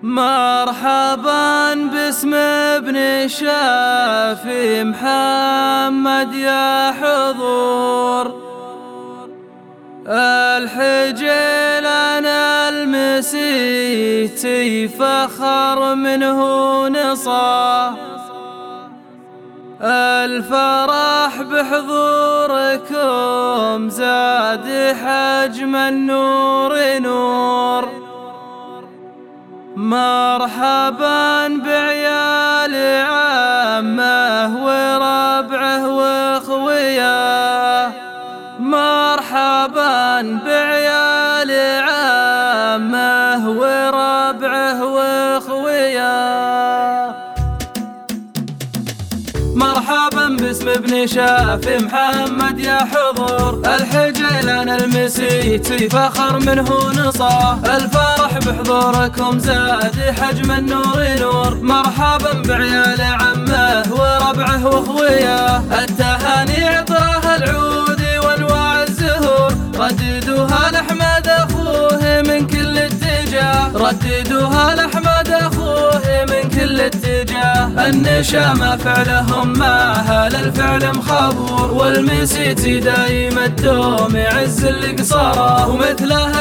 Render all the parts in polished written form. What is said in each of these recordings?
مرحبا باسم ابن شافي محمد يا حضور الحجيل أنا المسيتي فخر منه نصا الفرح بحضوركم زاد حجم النور نور مرحبا بعيال عمه وربعه واخوياه مرحبا بعيال عمه وربعه واخوياه مرحبا باسم ابن شافي محمد يا حضور الحجيل أنا المسيتي فخر منه نصا الفرح بحضوركم زاد حجم النور نور مرحبا بعيال عمه وربعه واخوياه التهاني عطرها العود وانواع الزهور رددوها لأحمد أخوه من كل اتجاه رددوها لأحمد أخوه من كل اتجاه النشامة فعلهم ما هل الفعل مخابور والمسيتي دايم الدوم يعز القصارى ومثله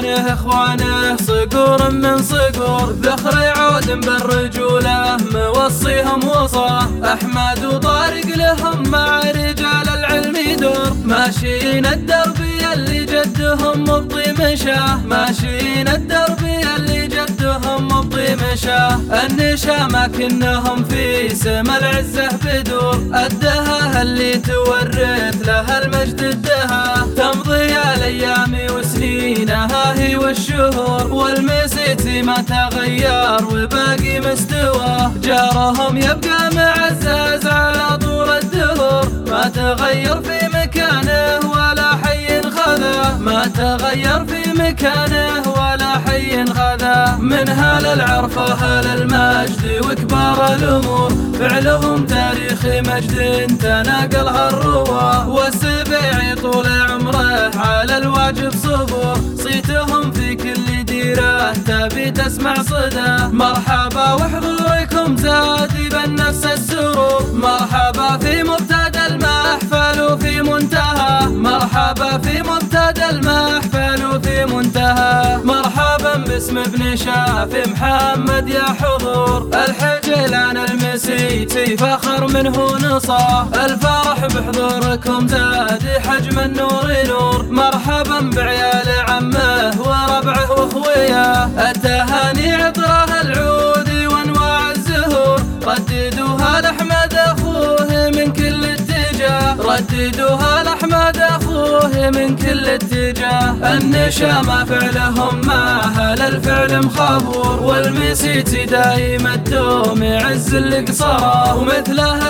اخوانه صقور من صقور ذخر عود بالرجولة موصيهم وصاه احمد وطارق لهم مع رجال العلم دور ماشيين الدرب اللي جدهم مبطي مشاه ماشيين الدرب اللي جدهم مبطي مشاه النشامة كنهم في سما العزة بدور الدها اللي تورث لها المجد الدها تمضي الايام وسنينها هي والشهور والمسيتي ما تغير وباقي مستواه جارهم يبقى معزز على طول الدهور ما تغير في مكانه ولا حي خذا ما تغير في مكانه ولا حي خذا من هال العرف هال المجد وكبار الأمور فعلهم تاريخ مجد تناقلها الرواه والسبيع طول عمره على الواجب صبور صيتهم في كل ديره تبي تسمع صدى مرحبا وحضوركم زاد بالنفس السرور مرحبا في مبتدى المحفل وفي منتهى مرحبا في مبتدى المحفل وفي منتهى مرحبا باسم ابن شافي محمد يا حضور الحجيل أنا المسيتي فخر منه نصا الفرح بحضوركم زاد حجم النور نور مرحبا بعيال عمه وربعه واخوياه التهاني عطرها العود وانواع الزهور رددوها لأحمد أخوه من كل اتجاه رددوها لأحمد أخوه من كل اتجاه النشامة فعلهم ما هل الفعل مخابور والمسيتي دايم الدوم يعز القصارى ومثله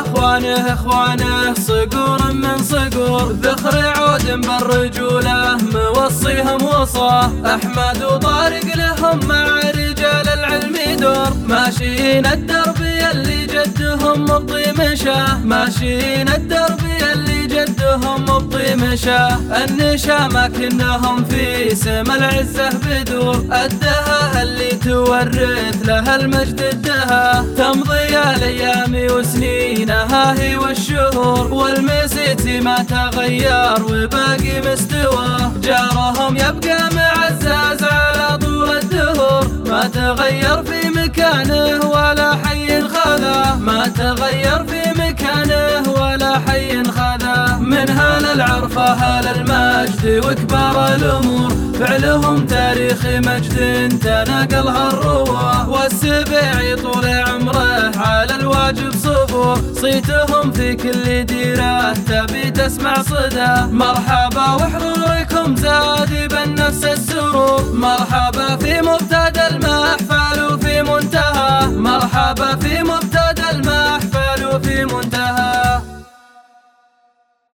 اخوانه صقور من صقور ذخر عود بالرجولة موصيهم وصاه احمد وطارق لهم مع رجال العلم دور ماشيين الدرب اللي جدهم مبطي مشاه ماشيين الدرب اللي جدهم مبطي مشاه النشامة كنهم في سما العزة بدور الدها اللي تورث لها المجد الدها تمضي الايام وسنينها هي والشهور والمسيتي ما تغير وباقي مستواه جارهم يبقى معزز على طول الدهور ما تغير في مكانه ولا حي خذا ما تغير في مكانه ولا حي خذا من هال العرف هال المجد وكبار الأمور فعلهم تاريخ مجد تناقلها الرواه والسبيع طول عمره على الواجب صبور صيتهم في كل ديره تبي تسمع صدى مرحبا وحضوركم زاد بالنفس السرور مرحبا في مبتدى المحفل وفي منتهى مرحبا في مبتدى